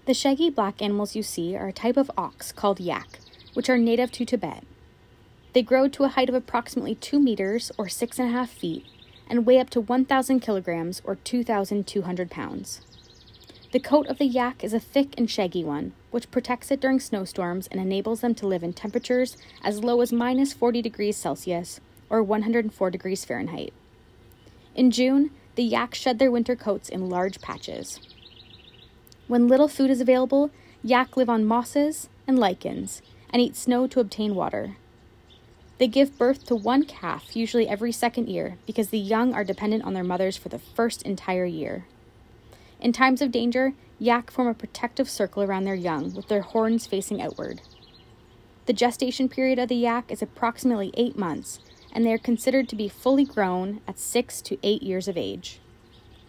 The shaggy black animals you see are a type of ox called yak, which are native to Tibet. They grow to a height of approximately 2 meters or 6.5 feet and weigh up to 1,000 kilograms or 2,200 pounds. The coat of the yak is a thick and shaggy one, which protects it during snowstorms and enables them to live in temperatures as low as minus 40 degrees Celsius or 104 degrees Fahrenheit. In June, the yak shed their winter coats in large patches. When little food is available, yak live on mosses and lichens and eat snow to obtain water. They give birth to one calf, usually every second year, because the young are dependent on their mothers for the first entire year. In times of danger, yak form a protective circle around their young with their horns facing outward. The gestation period of the yak is approximately 8 months, and they are considered to be fully grown at 6 to 8 years of age.